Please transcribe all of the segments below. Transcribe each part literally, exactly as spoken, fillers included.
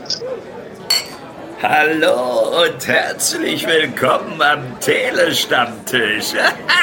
Hallo und herzlich willkommen am Telestammtisch.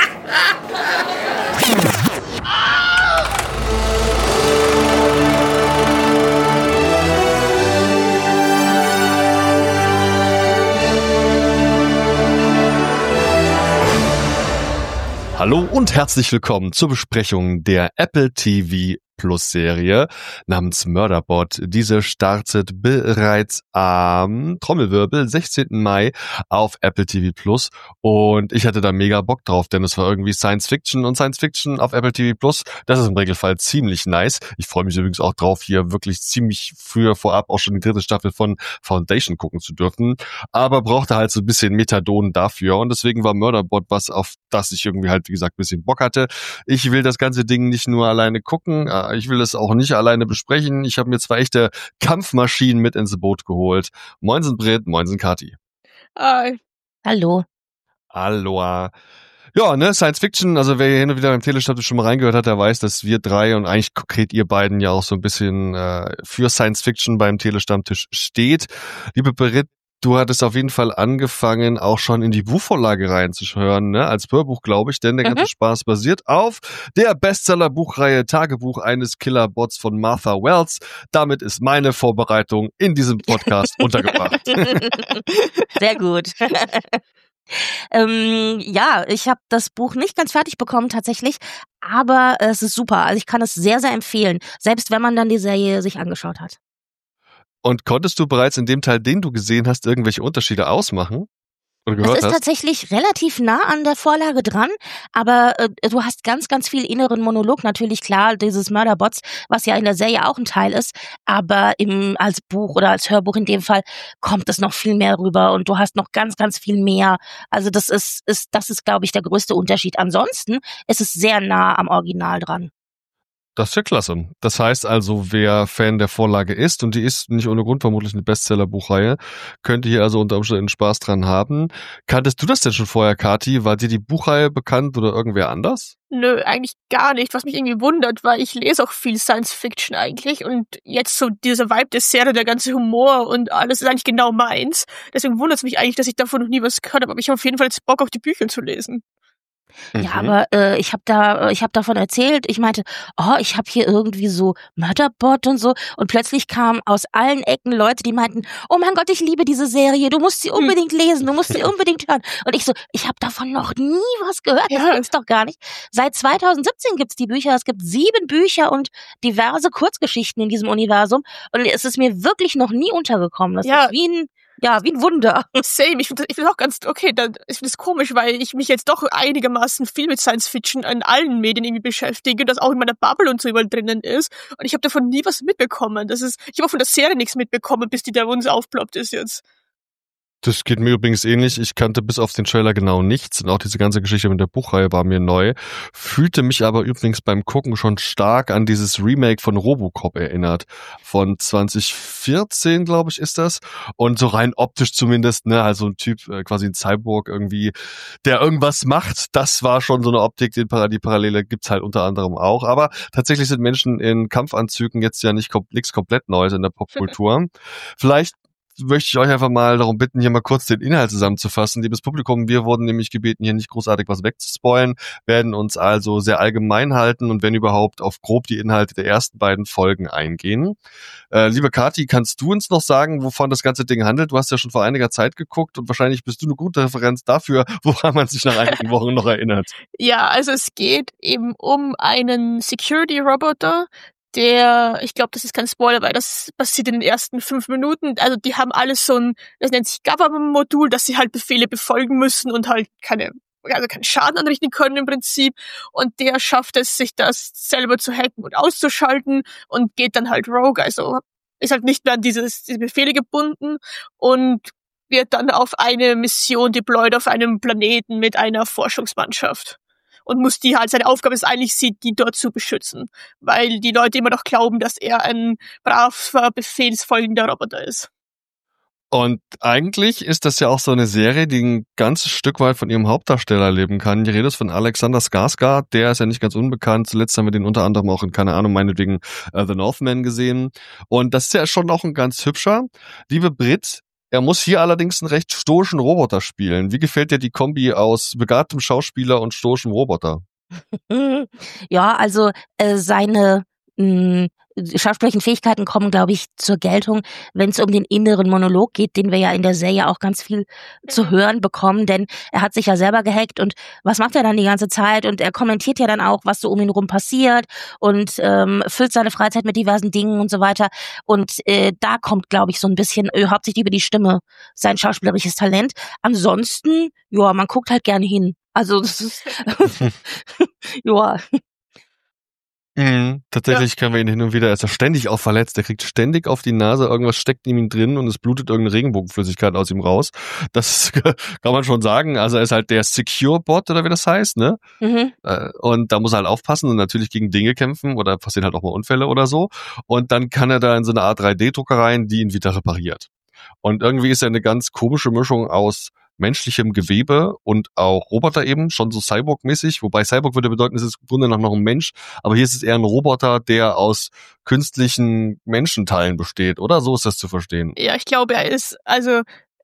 Hallo und herzlich willkommen zur Besprechung der Apple T V Plus Serie namens Murderbot. Diese startet bereits am Trommelwirbel sechzehnten Mai auf Apple T V Plus und ich hatte da mega Bock drauf, denn es war irgendwie Science Fiction und Science Fiction auf Apple T V Plus, das ist im Regelfall ziemlich nice. Ich freue mich übrigens auch drauf, hier wirklich ziemlich früher vorab auch schon die dritte Staffel von Foundation gucken zu dürfen, aber brauchte halt so ein bisschen Methadon dafür und deswegen war Murderbot was, auf das ich irgendwie halt, wie gesagt, ein bisschen Bock hatte. Ich will das ganze Ding nicht nur alleine gucken, ich will es auch nicht alleine besprechen. Ich habe mir zwei echte Kampfmaschinen mit ins Boot geholt. Moinsen Britt, moinsen Kati. Hi. Hallo. Aloha. Ja, ne, Science Fiction, also wer hier hin und wieder beim Telestammtisch schon mal reingehört hat, der weiß, dass wir drei und eigentlich konkret ihr beiden ja auch so ein bisschen äh, für Science Fiction beim Telestammtisch steht. Liebe Britt, du hattest auf jeden Fall angefangen, auch schon in die Buchvorlage reinzuhören, ne? Als Hörbuch, glaube ich, denn der ganze mhm. Spaß basiert auf der Bestseller-Buchreihe Tagebuch eines Killerbots von Martha Wells. Damit ist meine Vorbereitung in diesem Podcast untergebracht. Sehr gut. ähm, ja, ich habe das Buch nicht ganz fertig bekommen tatsächlich, aber es ist super. Also ich kann es sehr, sehr empfehlen, selbst wenn man dann die Serie sich angeschaut hat. Und konntest du bereits in dem Teil, den du gesehen hast, irgendwelche Unterschiede ausmachen? Oder gehört es ist hast? tatsächlich relativ nah an der Vorlage dran, aber äh, du hast ganz, ganz viel inneren Monolog. Natürlich, klar, dieses Murderbots, was ja in der Serie auch ein Teil ist, aber im als Buch oder als Hörbuch in dem Fall kommt es noch viel mehr rüber und du hast noch ganz, ganz viel mehr. Also das ist, ist das ist, glaube ich, der größte Unterschied. Ansonsten ist es sehr nah am Original dran. Das ist ja klasse. Das heißt also, wer Fan der Vorlage ist, und die ist nicht ohne Grund vermutlich eine Bestseller-Buchreihe, könnte hier also unter Umständen Spaß dran haben. Kanntest du das denn schon vorher, Kati? War dir die Buchreihe bekannt oder irgendwer anders? Nö, eigentlich gar nicht, was mich irgendwie wundert, weil ich lese auch viel Science-Fiction eigentlich und jetzt so dieser Vibe der Serie, der ganze Humor und alles ist eigentlich genau meins. Deswegen wundert es mich eigentlich, dass ich davon noch nie was gehört habe, aber ich habe auf jeden Fall jetzt Bock, auf die Bücher zu lesen. Ja, mhm. aber äh, ich habe da, ich habe davon erzählt. Ich meinte, oh, ich habe hier irgendwie so Murderbot und so. Und plötzlich kamen aus allen Ecken Leute, die meinten, oh mein Gott, ich liebe diese Serie. Du musst sie unbedingt lesen, du musst sie unbedingt hören. Und ich so, ich habe davon noch nie was gehört. Das ja. gibt's doch gar nicht. Seit zweitausendsiebzehn gibt's die Bücher. Es gibt sieben Bücher und diverse Kurzgeschichten in diesem Universum. Und es ist mir wirklich noch nie untergekommen. Das ja. ist wie ein Ja, wie ein Wunder. Same. Ich finde ich find auch ganz, okay, da, ich finde es komisch, weil ich mich jetzt doch einigermaßen viel mit Science Fiction in allen Medien irgendwie beschäftige, das auch in meiner Bubble und so überall drinnen ist. Und ich habe davon nie was mitbekommen. Das ist, ich habe auch von der Serie nichts mitbekommen, bis die da uns aufploppt ist jetzt. Das geht mir übrigens ähnlich. Ich kannte bis auf den Trailer genau nichts und auch diese ganze Geschichte mit der Buchreihe war mir neu. Fühlte mich aber übrigens beim Gucken schon stark an dieses Remake von Robocop erinnert. Von zwanzig vierzehn, glaube ich, ist das. Und so rein optisch zumindest, ne, also ein Typ, äh, quasi ein Cyborg irgendwie, der irgendwas macht. Das war schon so eine Optik, die Parallele gibt's halt unter anderem auch. Aber tatsächlich sind Menschen in Kampfanzügen jetzt ja nicht kom- nichts komplett Neues in der Popkultur. Vielleicht möchte ich euch einfach mal darum bitten, hier mal kurz den Inhalt zusammenzufassen. Liebes Publikum, wir wurden nämlich gebeten, hier nicht großartig was wegzuspoilen, werden uns also sehr allgemein halten und wenn überhaupt auf grob die Inhalte der ersten beiden Folgen eingehen. Äh, liebe Kati, kannst du uns noch sagen, wovon das ganze Ding handelt? Du hast ja schon vor einiger Zeit geguckt und wahrscheinlich bist du eine gute Referenz dafür, woran man sich nach einigen Wochen noch erinnert. Ja, also es geht eben um einen Security-Roboter, der, ich glaube, das ist kein Spoiler, weil das passiert in den ersten fünf Minuten. Also die haben alles so ein, das nennt sich Government-Modul, dass sie halt Befehle befolgen müssen und halt keine, also keinen Schaden anrichten können im Prinzip. Und der schafft es, sich das selber zu hacken und auszuschalten und geht dann halt rogue. Also ist halt nicht mehr an dieses, diese Befehle gebunden und wird dann auf eine Mission deployed auf einem Planeten mit einer Forschungsmannschaft. Und muss die halt, seine Aufgabe ist eigentlich, sie die dort zu beschützen. Weil die Leute immer noch glauben, dass er ein braver, befehlsfolgender Roboter ist. Und eigentlich ist das ja auch so eine Serie, die ein ganzes Stück weit von ihrem Hauptdarsteller leben kann. Die Rede ist von Alexander Skarsgård, der ist ja nicht ganz unbekannt. Zuletzt haben wir den unter anderem auch in, keine Ahnung, meinetwegen uh, The Northman gesehen. Und das ist ja schon auch ein ganz hübscher. Liebe Brit, er muss hier allerdings einen recht stoischen Roboter spielen. Wie gefällt dir die Kombi aus begabtem Schauspieler und stoischem Roboter? Ja, also äh, seine mh, schauspielerischen Fähigkeiten kommen, glaube ich, zur Geltung, wenn es um den inneren Monolog geht, den wir ja in der Serie auch ganz viel zu hören bekommen, denn er hat sich ja selber gehackt und was macht er dann die ganze Zeit? Und er kommentiert ja dann auch, was so um ihn rum passiert und ähm, füllt seine Freizeit mit diversen Dingen und so weiter. Und äh, da kommt, glaube ich, so ein bisschen äh, hauptsächlich über die Stimme sein schauspielerisches Talent. Ansonsten, ja, man guckt halt gerne hin. Also das ist ja. Mhm, tatsächlich ja. Können wir ihn hin und wieder, er ist ja ständig auch verletzt, er kriegt ständig auf die Nase, irgendwas steckt in ihm drin und es blutet irgendeine Regenbogenflüssigkeit aus ihm raus. Das kann man schon sagen, also er ist halt der Secure-Bot oder wie das heißt, ne? Mhm. Und da muss er halt aufpassen und natürlich gegen Dinge kämpfen oder passieren halt auch mal Unfälle oder so und dann kann er da in so eine Art drei D-Drucker rein, die ihn wieder repariert. Und irgendwie ist er eine ganz komische Mischung aus menschlichem Gewebe und auch Roboter eben, schon so Cyborg-mäßig, wobei Cyborg würde bedeuten, es ist im Grunde noch ein Mensch, aber hier ist es eher ein Roboter, der aus künstlichen Menschenteilen besteht, oder? So ist das zu verstehen. Ja, ich glaube, er ist, also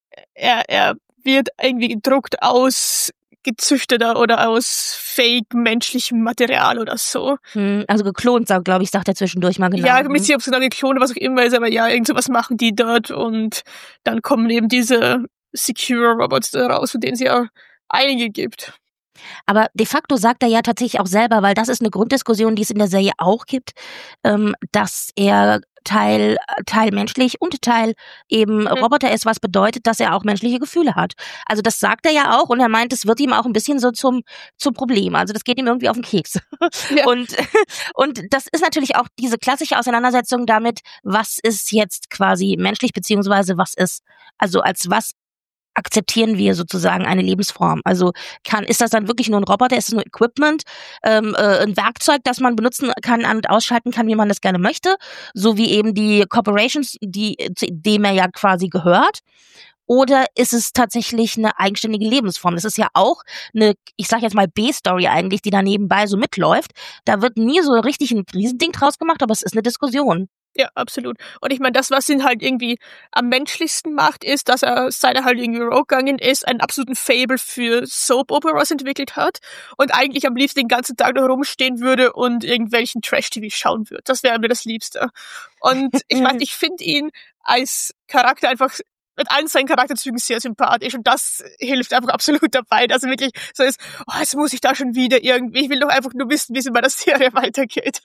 er, er wird irgendwie gedruckt aus gezüchteter oder aus fake menschlichem Material oder so. Hm, also geklont, glaube ich, sagt er zwischendurch mal genau. Ja, ich weiß nicht, ob es dann geklont oder was auch immer ist, aber ja, irgend sowas machen die dort und dann kommen eben diese Secure-Robots da raus, von denen es ja einige gibt. Aber de facto sagt er ja tatsächlich auch selber, weil das ist eine Grunddiskussion, die es in der Serie auch gibt, ähm, dass er Teil, Teil menschlich und Teil eben mhm. Roboter ist, was bedeutet, dass er auch menschliche Gefühle hat. Also das sagt er ja auch und er meint, es wird ihm auch ein bisschen so zum, zum Problem. Also das geht ihm irgendwie auf den Keks. Ja. Und, und das ist natürlich auch diese klassische Auseinandersetzung damit, was ist jetzt quasi menschlich, beziehungsweise was ist, also als was akzeptieren wir sozusagen eine Lebensform. Also kann ist das dann wirklich nur ein Roboter, ist es nur Equipment, ähm, äh, ein Werkzeug, das man benutzen kann und ausschalten kann, wie man das gerne möchte, so wie eben die Corporations, die zu dem er ja quasi gehört. Oder ist es tatsächlich eine eigenständige Lebensform? Das ist ja auch eine, ich sag jetzt mal B-Story eigentlich, die da nebenbei so mitläuft. Da wird nie so richtig ein Riesending draus gemacht, aber es ist eine Diskussion. Ja, absolut. Und ich meine, das, was ihn halt irgendwie am menschlichsten macht, ist, dass er, seit er halt irgendwie Rogue gegangen ist, einen absoluten Fable für Soap-Operas entwickelt hat und eigentlich am liebsten den ganzen Tag da rumstehen würde und irgendwelchen Trash-T V schauen würde. Das wäre mir das Liebste. Und ich weiß, ich finde ihn als Charakter einfach mit allen seinen Charakterzügen sehr sympathisch und das hilft einfach absolut dabei, dass er wirklich so ist, oh, jetzt muss ich da schon wieder irgendwie, ich will doch einfach nur wissen, wie es in meiner Serie weitergeht.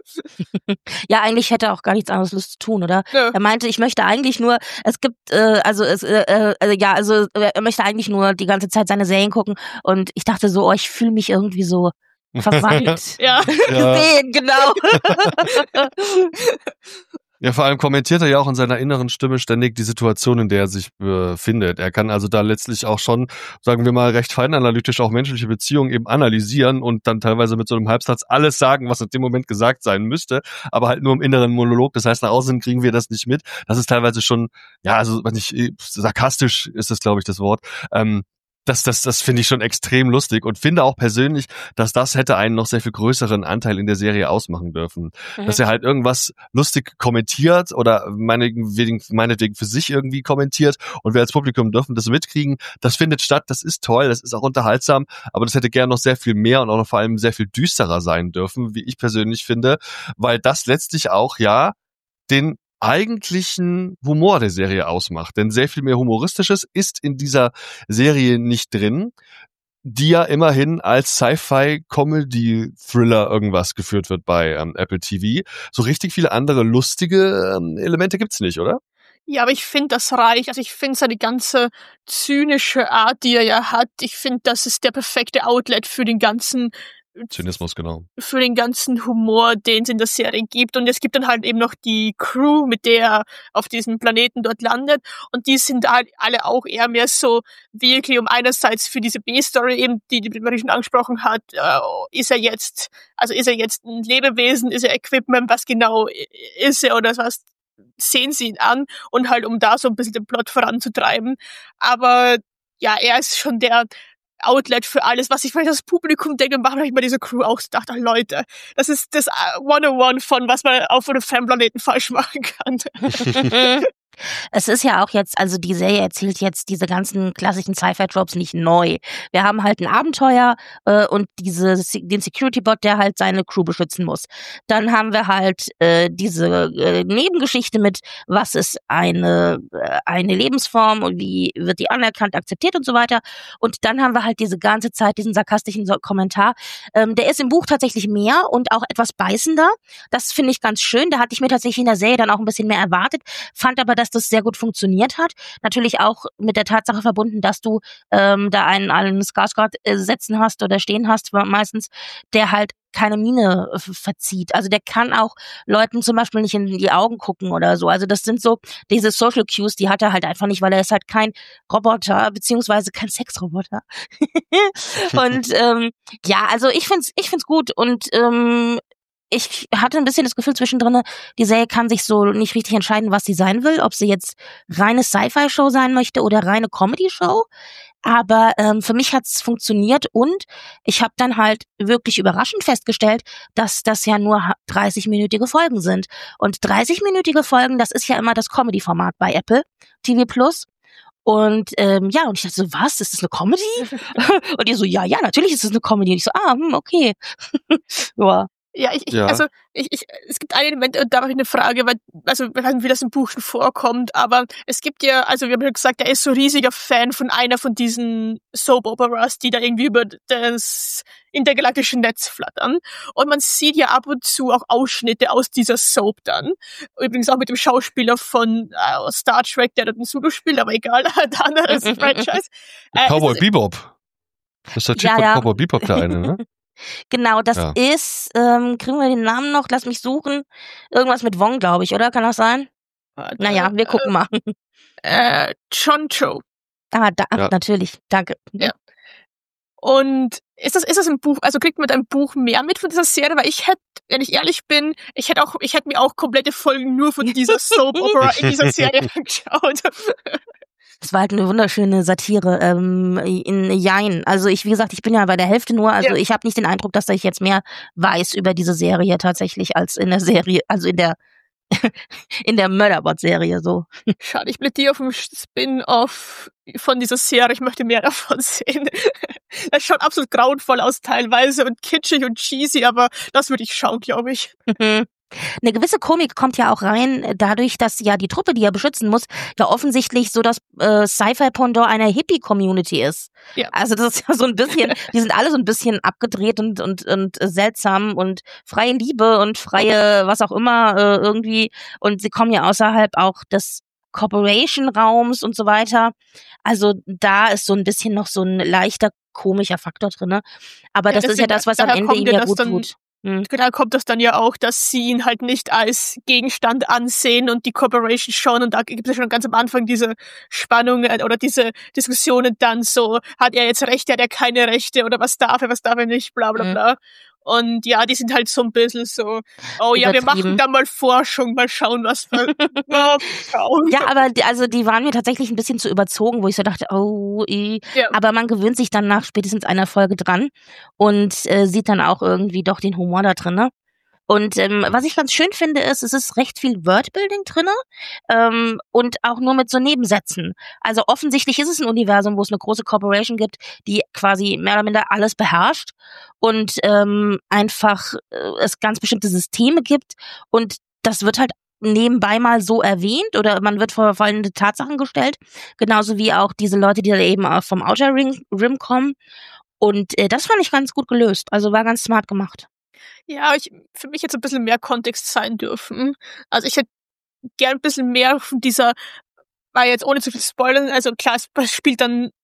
Ja, eigentlich hätte er auch gar nichts anderes Lust zu tun, oder? Ja. Er meinte, ich möchte eigentlich nur, es gibt, äh, also, es, äh, äh, ja, also, er möchte eigentlich nur die ganze Zeit seine Serien gucken und ich dachte so, oh, ich fühle mich irgendwie so verwandt. Ja. Gesehen, genau. Ja, vor allem kommentiert er ja auch in seiner inneren Stimme ständig die Situation, in der er sich befindet. Er kann also da letztlich auch schon, sagen wir mal, recht feinanalytisch auch menschliche Beziehungen eben analysieren und dann teilweise mit so einem Halbsatz alles sagen, was in dem Moment gesagt sein müsste, aber halt nur im inneren Monolog. Das heißt, nach außen kriegen wir das nicht mit. Das ist teilweise schon, ja, also nicht sarkastisch ist das, glaube ich, das Wort. Ähm, Das, das, das finde ich schon extrem lustig und finde auch persönlich, dass das hätte einen noch sehr viel größeren Anteil in der Serie ausmachen dürfen. Mhm. Dass er halt irgendwas lustig kommentiert oder meinetwegen, meinetwegen für sich irgendwie kommentiert und wir als Publikum dürfen das mitkriegen. Das findet statt, das ist toll, das ist auch unterhaltsam, aber das hätte gern noch sehr viel mehr und auch noch vor allem sehr viel düsterer sein dürfen, wie ich persönlich finde, weil das letztlich auch, ja, den eigentlichen Humor der Serie ausmacht. Denn sehr viel mehr Humoristisches ist in dieser Serie nicht drin, die ja immerhin als Sci-Fi-Comedy-Thriller irgendwas geführt wird bei ähm, Apple T V. So richtig viele andere lustige ähm, Elemente gibt's nicht, oder? Ja, aber ich finde das reicht. Also ich finde seine ganze zynische Art, die er ja hat, ich finde, das ist der perfekte Outlet für den ganzen Zynismus, genau. Für den ganzen Humor, den es in der Serie gibt. Und es gibt dann halt eben noch die Crew, mit der er auf diesem Planeten dort landet. Und die sind halt alle auch eher mehr so wirklich, um einerseits für diese B-Story eben, die die Marie schon angesprochen hat, äh, ist er jetzt, also ist er jetzt ein Lebewesen, ist er Equipment, was genau ist er oder was sehen sie ihn an und halt um da so ein bisschen den Plot voranzutreiben. Aber ja, er ist schon der Outlet für alles, was ich vielleicht als Publikum denke, machen ich bei dieser Crew auch gedacht, ach Leute, das ist das hunderteins von, was man auf einem Fanplaneten falsch machen kann. Es ist ja auch jetzt, also die Serie erzählt jetzt diese ganzen klassischen Sci-Fi-Tropes nicht neu. Wir haben halt ein Abenteuer äh, und diese den Security-Bot, der halt seine Crew beschützen muss. Dann haben wir halt äh, diese äh, Nebengeschichte mit, was ist eine äh, eine Lebensform und wie wird die anerkannt, akzeptiert und so weiter. Und dann haben wir halt diese ganze Zeit diesen sarkastischen so- Kommentar. Ähm, der ist im Buch tatsächlich mehr und auch etwas beißender. Das finde ich ganz schön. Da hatte ich mir tatsächlich in der Serie dann auch ein bisschen mehr erwartet, fand aber, dass das sehr gut funktioniert hat. Natürlich auch mit der Tatsache verbunden, dass du ähm, da einen, einen Skarsgård äh, setzen hast oder stehen hast, meistens, der halt keine Miene äh, verzieht. Also der kann auch Leuten zum Beispiel nicht in die Augen gucken oder so. Also das sind so diese Social Cues, die hat er halt einfach nicht, weil er ist halt kein Roboter, beziehungsweise kein Sexroboter. Und ähm, ja, also ich find's, ich find's gut und ähm, ich hatte ein bisschen das Gefühl zwischendrin, die Serie kann sich so nicht richtig entscheiden, was sie sein will, ob sie jetzt reine Sci-Fi-Show sein möchte oder reine Comedy-Show. Aber ähm, für mich hat's funktioniert und ich habe dann halt wirklich überraschend festgestellt, dass das ja nur dreißig-minütige Folgen sind. Und dreißig-minütige Folgen, das ist ja immer das Comedy-Format bei Apple T V Plus. Und ähm, ja, und ich dachte so, was, ist das eine Comedy? Und die so, ja, ja, natürlich ist das eine Comedy. Und ich so, ah, hm, okay. Ja. Ja, ich, ich Ja. also ich, ich, es gibt ein Element, und da habe ich eine Frage, weil, also ich weiß nicht, wie das im Buch schon vorkommt, aber es gibt ja, also wir haben ja gesagt, er ist so riesiger Fan von einer von diesen Soap-Operas, die da irgendwie über das intergalaktische Netz flattern. Und man sieht ja ab und zu auch Ausschnitte aus dieser Soap dann. Übrigens auch mit dem Schauspieler von äh, Star Trek, der dort ein Solo spielt, aber egal, der andere ist ein Franchise. Äh, Cowboy es- Bebop. Das ist der Typ Ja, von ja. Cowboy Bebop, der eine, ne? Genau, das Ja. ist, ähm, kriegen wir den Namen noch? Lass mich suchen. Irgendwas mit Wong, glaube ich, oder? Kann das sein? Warte, Naja, wir gucken mal. Äh, John Cho. Ah, da, Ja. natürlich, danke. Ja. Und ist das, ist das im Buch, also kriegt man ein Buch mehr mit von dieser Serie? Weil ich hätte, wenn ich ehrlich bin, ich hätte auch, ich hätte mir auch komplette Folgen nur von dieser Soap Opera in dieser Serie angeschaut. Das war halt eine wunderschöne Satire ähm, in Jein. Also ich, wie gesagt, ich bin ja bei der Hälfte nur, also Ja. ich habe nicht den Eindruck, dass ich jetzt mehr weiß über diese Serie tatsächlich als in der Serie, also in der in der Murderbot-Serie so. Schade, ich bin mit dir auf dem Spin-off von dieser Serie. Ich möchte mehr davon sehen. Das schaut absolut grauenvoll aus teilweise und kitschig und cheesy, aber das würde ich schauen, glaube ich. Eine gewisse Komik kommt ja auch rein, äh, dadurch, dass ja die Truppe, die er beschützen muss, ja offensichtlich so das äh, Sci-Fi-Pendant einer Hippie-Community ist. Ja. Also das ist ja so ein bisschen, die sind alle so ein bisschen abgedreht und und und äh, seltsam und freie Liebe und freie was auch immer äh, irgendwie und sie kommen ja außerhalb auch des Corporation-Raums und so weiter. Also da ist so ein bisschen noch so ein leichter komischer Faktor drinne. Aber Ja, das ist ja deswegen, das, was am daher Ende kommt ihm ja ja das gut dann- tut. Hm. Da kommt das dann ja auch, dass sie ihn halt nicht als Gegenstand ansehen und die Corporation schon. Und da gibt es ja schon ganz am Anfang diese Spannung äh, oder diese Diskussionen dann so, hat er jetzt Rechte, hat er keine Rechte oder was darf er, was darf er nicht, bla bla Mhm. bla. Und ja, die sind halt so ein bisschen so, oh ja, wir Übertrieben. machen da mal Forschung, mal schauen, was wir ja, schauen. Ja, aber die, also die waren mir tatsächlich ein bisschen zu überzogen, wo ich so dachte, oh, eh. Ja. Aber man gewöhnt sich dann nach spätestens einer Folge dran und äh, sieht dann auch irgendwie doch den Humor da drin. Ne? Und ähm, was ich ganz schön finde, ist, es ist recht viel Wordbuilding drinne ähm, und auch nur mit so Nebensätzen. Also offensichtlich ist es ein Universum, wo es eine große Corporation gibt, die quasi mehr oder minder alles beherrscht und ähm, einfach äh, es ganz bestimmte Systeme gibt und das wird halt nebenbei mal so erwähnt oder man wird vor folgende Tatsachen gestellt, genauso wie auch diese Leute, die da eben auch vom Outer Ring, Rim kommen und äh, das fand ich ganz gut gelöst, also war ganz smart gemacht. Ja, ich, für mich jetzt ein bisschen mehr Kontext sein dürfen. Also ich hätte gern ein bisschen mehr von dieser, war jetzt ohne zu viel spoilern, also klar, es spielt dann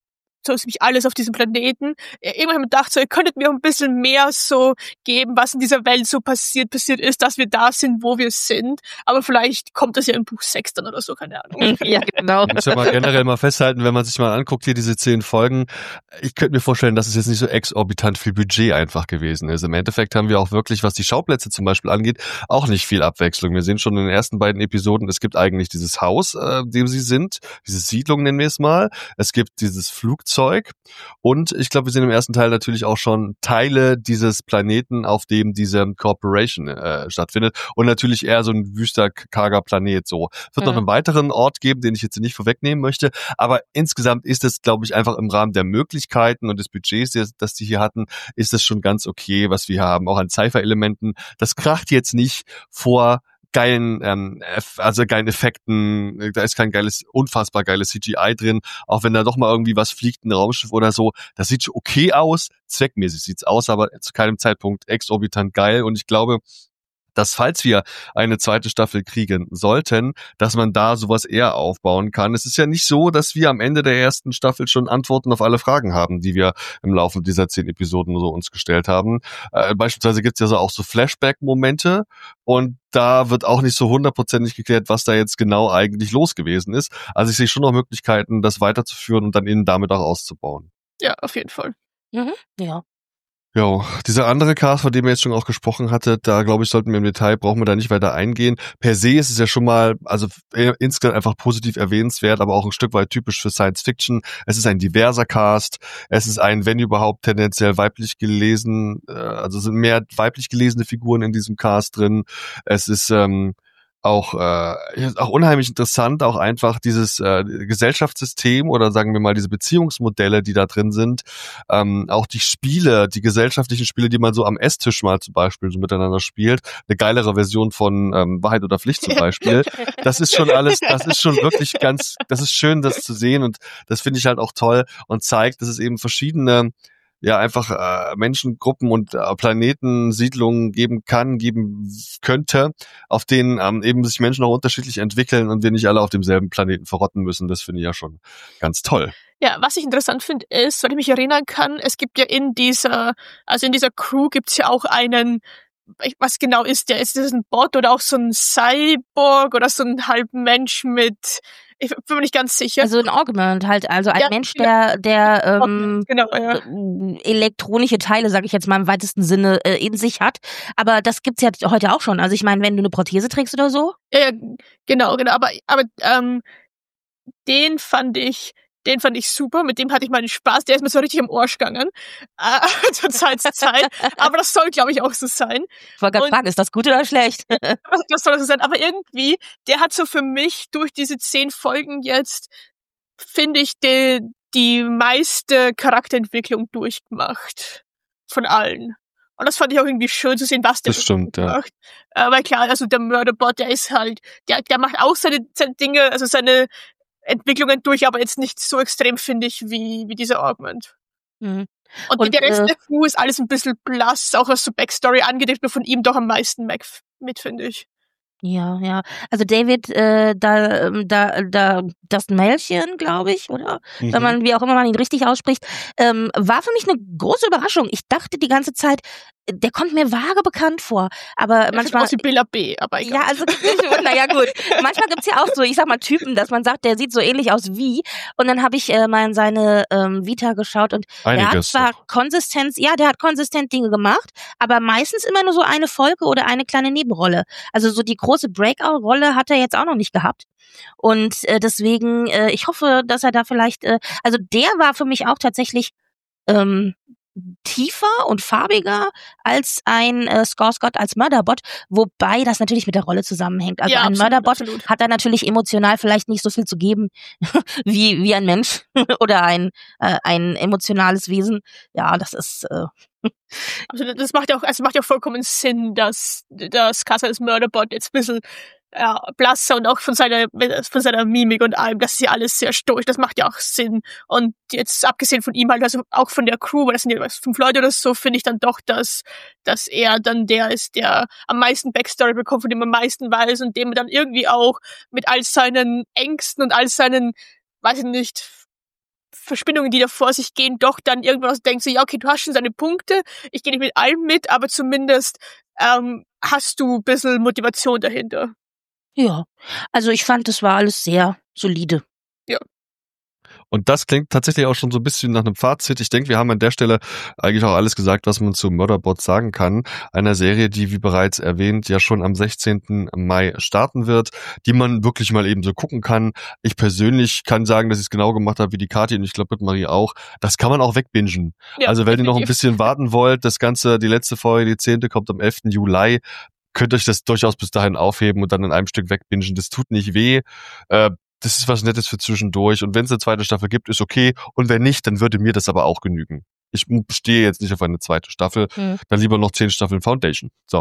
so ziemlich alles auf diesem Planeten. Irgendwann habe ich gedacht, so, ihr könntet mir auch ein bisschen mehr so geben, was in dieser Welt so passiert, passiert ist, dass wir da sind, wo wir sind. Aber vielleicht kommt das ja im Buch sechs dann oder so, keine Ahnung. Ja, genau. Ich muss ja mal generell mal festhalten, wenn man sich mal anguckt, hier diese zehn Folgen, ich könnte mir vorstellen, dass es jetzt nicht so exorbitant viel Budget einfach gewesen ist. Im Endeffekt haben wir auch wirklich, was die Schauplätze zum Beispiel angeht, auch nicht viel Abwechslung. Wir sehen schon in den ersten beiden Episoden, es gibt eigentlich dieses Haus, äh, in dem sie sind, diese Siedlung nennen wir es mal. Es gibt dieses Flugzeug und ich glaube, wir sehen im ersten Teil natürlich auch schon Teile dieses Planeten, auf dem diese Corporation äh, stattfindet und natürlich eher so ein wüster, karger Planet. So, es wird mhm. noch einen weiteren Ort geben, den ich jetzt nicht vorwegnehmen möchte, aber insgesamt ist es, glaube ich, einfach im Rahmen der Möglichkeiten und des Budgets, das die hier hatten, ist es schon ganz okay, was wir hier haben, auch an Cypher-Elementen. Das kracht jetzt nicht vor geilen, ähm, also geilen Effekten, da ist kein geiles, unfassbar geiles C G I drin, auch wenn da doch mal irgendwie was fliegt, ein Raumschiff oder so, das sieht schon okay aus, zweckmäßig sieht's aus, aber zu keinem Zeitpunkt exorbitant geil und ich glaube, dass falls wir eine zweite Staffel kriegen sollten, dass man da sowas eher aufbauen kann. Es ist ja nicht so, dass wir am Ende der ersten Staffel schon Antworten auf alle Fragen haben, die wir im Laufe dieser zehn Episoden so uns gestellt haben. Äh, beispielsweise gibt's ja so auch so Flashback-Momente und da wird auch nicht so hundertprozentig geklärt, was da jetzt genau eigentlich los gewesen ist. Also ich sehe schon noch Möglichkeiten, das weiterzuführen und dann innen damit auch auszubauen. Ja, auf jeden Fall. Mhm, ja. Jo, dieser andere Cast, von dem ihr jetzt schon auch gesprochen hattet, da glaube ich, sollten wir im Detail, brauchen wir da nicht weiter eingehen. Per se ist es ja schon mal, also insgesamt einfach positiv erwähnenswert, aber auch ein Stück weit typisch für Science Fiction. Es ist ein diverser Cast, es ist ein, wenn überhaupt, tendenziell weiblich gelesen, also sind mehr weiblich gelesene Figuren in diesem Cast drin. Es ist ähm, auch äh, auch unheimlich interessant, auch einfach dieses äh, Gesellschaftssystem oder sagen wir mal diese Beziehungsmodelle, die da drin sind, ähm, auch die Spiele, die gesellschaftlichen Spiele, die man so am Esstisch mal zum Beispiel so miteinander spielt, eine geilere Version von ähm, Wahrheit oder Pflicht zum Beispiel, das ist schon alles, das ist schon wirklich ganz, das ist schön, das zu sehen und das finde ich halt auch toll und zeigt, dass es eben verschiedene ja einfach äh, Menschengruppen und äh, Planeten, Siedlungen geben kann, geben könnte, auf denen ähm, eben sich Menschen auch unterschiedlich entwickeln und wir nicht alle auf demselben Planeten verrotten müssen. Das finde ich ja schon ganz toll. Ja, was ich interessant finde, ist, weil ich mich erinnern kann, es gibt ja in dieser, also in dieser Crew gibt's ja auch einen, was genau ist der? Ist das ein Bot oder auch so ein Cyborg oder so ein Halbmensch mit, ich bin mir nicht ganz sicher. Also ein Augment halt, also ein ja, Mensch, der, der ähm, genau, ja. elektronische Teile, sage ich jetzt mal im weitesten Sinne, äh, in sich hat. Aber das gibt's ja heute auch schon. Also ich meine, wenn du eine Prothese trägst oder so. Ja, ja genau, genau. Aber, aber ähm, den fand ich Den fand ich super, mit dem hatte ich meinen Spaß, der ist mir so richtig im Arsch gegangen, äh, zur Zeit zur Zeit, aber das soll, glaube ich, auch so sein. Ich wollte gerade fragen, ist das gut oder schlecht? Das soll so sein, aber irgendwie, der hat so für mich durch diese zehn Folgen jetzt, finde ich, die, die meiste Charakterentwicklung durchgemacht. Von allen. Und das fand ich auch irgendwie schön zu sehen, was der das stimmt, macht. Ja. Äh, weil klar, also der Murderbot, der ist halt, der, der macht auch seine, seine Dinge, also seine Entwicklungen durch, aber jetzt nicht so extrem, finde ich, wie, wie dieser Augment. Mhm. Und, Und der Rest äh, der Crew ist alles ein bisschen blass, auch was so Backstory angeht, nur von ihm doch am meisten mit, finde ich. Ja, ja. Also David, äh, da, da, da, das Mädchen, glaube ich, oder? Mhm. Wenn man, wie auch immer man ihn richtig ausspricht, ähm, war für mich eine große Überraschung. Ich dachte die ganze Zeit, der kommt mir vage bekannt vor, aber der manchmal aus wie Billa B, aber egal. Ja, also naja gut. Manchmal gibt's ja auch so, ich sag mal Typen, dass man sagt, der sieht so ähnlich aus wie. Und dann habe ich äh, mal in seine ähm, Vita geschaut und Einiges der hat zwar doch. Konsistenz, ja, der hat konsistent Dinge gemacht, aber meistens immer nur so eine Folge oder eine kleine Nebenrolle. Also so die große Breakout-Rolle hat er jetzt auch noch nicht gehabt. Und äh, deswegen, äh, ich hoffe, dass er da vielleicht, äh, also der war für mich auch tatsächlich ähm, tiefer und farbiger als ein äh, Skarsgård als Murderbot, wobei das natürlich mit der Rolle zusammenhängt. Also ja, ein absolut, Murderbot absolut. hat da natürlich emotional vielleicht nicht so viel zu geben wie wie ein Mensch oder ein äh, ein emotionales Wesen. Ja, das ist äh also das macht ja auch, also macht ja vollkommen Sinn, dass das Skarsgård als Murderbot jetzt ein bisschen ja, blasser und auch von seiner von seiner Mimik und allem, das ist ja alles sehr stoisch, das macht ja auch Sinn. Und jetzt abgesehen von ihm halt, also auch von der Crew, weil das sind ja fünf Leute oder so, finde ich dann doch, dass dass er dann der ist, der am meisten Backstory bekommt, von dem man am meisten weiß und dem dann irgendwie auch mit all seinen Ängsten und all seinen, weiß ich nicht, Verspinnungen, die da vor sich gehen, doch dann irgendwann also denkst du, ja, okay, du hast schon deine Punkte, ich gehe nicht mit allem mit, aber zumindest ähm, hast du ein bisschen Motivation dahinter. Ja, also ich fand, das war alles sehr solide. Ja. Und das klingt tatsächlich auch schon so ein bisschen nach einem Fazit. Ich denke, wir haben an der Stelle eigentlich auch alles gesagt, was man zu Murderbot sagen kann. Einer Serie, die, wie bereits erwähnt, ja schon am sechzehnten Mai starten wird, die man wirklich mal eben so gucken kann. Ich persönlich kann sagen, dass ich es genau gemacht habe wie die Kathi und ich glaube mit Marie auch. Das kann man auch wegbingen. Ja, also wenn ihr noch ein definitiv. bisschen warten wollt, das Ganze, die letzte Folge, die zehnte, kommt am elften Juli. Könnt euch das durchaus bis dahin aufheben und dann in einem Stück wegbingen. Das tut nicht weh. Äh, Das ist was Nettes für zwischendurch. Und wenn es eine zweite Staffel gibt, ist okay. Und wenn nicht, dann würde mir das aber auch genügen. Ich stehe jetzt nicht auf eine zweite Staffel. Hm. Dann lieber noch zehn Staffeln Foundation. So.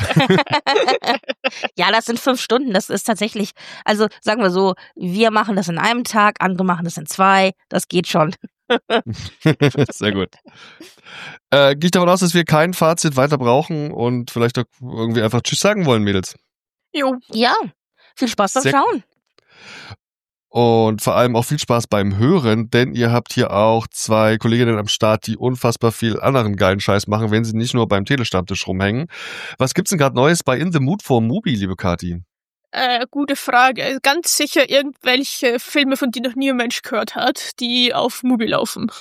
Ja, das sind fünf Stunden. Das ist tatsächlich, also sagen wir so, wir machen das in einem Tag, andere machen das in zwei. Das geht schon. Sehr gut. Äh, gehe ich davon aus, dass wir kein Fazit weiter brauchen und vielleicht auch irgendwie einfach Tschüss sagen wollen, Mädels. Jo. Ja, viel Spaß beim Sehr Schauen. Und vor allem auch viel Spaß beim Hören, denn ihr habt hier auch zwei Kolleginnen am Start, die unfassbar viel anderen geilen Scheiß machen, wenn sie nicht nur beim Telestammtisch rumhängen. Was gibt's denn gerade Neues bei In the Mood for Movie, liebe Kathi? Äh, gute Frage. Ganz sicher irgendwelche Filme, von denen noch nie ein Mensch gehört hat, die auf Mubi laufen.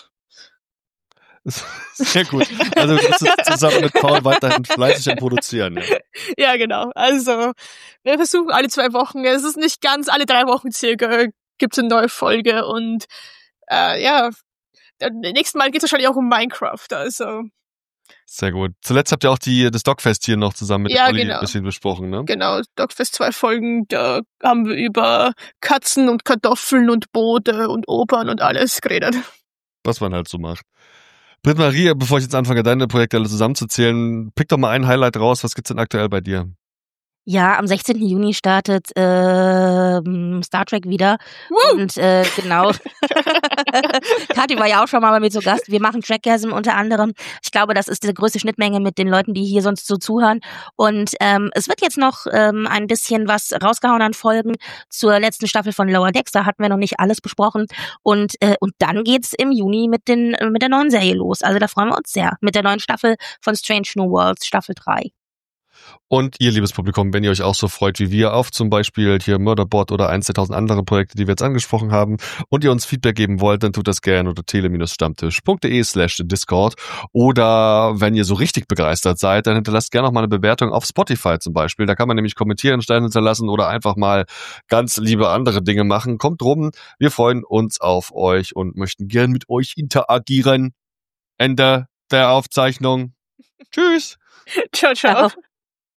Sehr gut. Also du bist zusammen mit Paul weiterhin fleißig am Produzieren. Ja. Ja, genau. Also wir versuchen alle zwei Wochen, es ist nicht ganz, alle drei Wochen circa gibt's eine neue Folge und äh, ja, nächstes Mal geht's wahrscheinlich auch um Minecraft, also. Sehr gut. Zuletzt habt ihr auch die das Dogfest hier noch zusammen mit ja, Olli genau. ein bisschen besprochen, ne? Genau, Dogfest zwei Folgen, da haben wir über Katzen und Kartoffeln und Boote und Opern und alles geredet. Was man halt so macht. Britt-Marie, bevor ich jetzt anfange, deine Projekte alle zusammenzuzählen, pick doch mal ein Highlight raus. Was gibt's denn aktuell bei dir? Ja, am sechzehnten Juni startet äh, Star Trek wieder. Woo! Und äh, genau. Kathi war ja auch schon mal bei mir zu Gast. Wir machen Trackgasm unter anderem. Ich glaube, das ist die größte Schnittmenge mit den Leuten, die hier sonst so zuhören. Und ähm, es wird jetzt noch ähm, ein bisschen was rausgehauen an Folgen zur letzten Staffel von Lower Decks. Da hatten wir noch nicht alles besprochen. Und äh, und dann geht's im Juni mit den mit der neuen Serie los. Also da freuen wir uns sehr. Mit der neuen Staffel von Strange New Worlds, Staffel drei. Und ihr, liebes Publikum, wenn ihr euch auch so freut wie wir auf zum Beispiel hier Murderbot oder eins der tausend andere Projekte, die wir jetzt angesprochen haben und ihr uns Feedback geben wollt, dann tut das gerne unter tele-stammtisch.de slash Discord oder wenn ihr so richtig begeistert seid, dann hinterlasst gerne noch mal eine Bewertung auf Spotify zum Beispiel. Da kann man nämlich kommentieren, Sterne hinterlassen oder einfach mal ganz liebe andere Dinge machen. Kommt rum, wir freuen uns auf euch und möchten gern mit euch interagieren. Ende der Aufzeichnung. Tschüss. Ciao, ciao. ciao.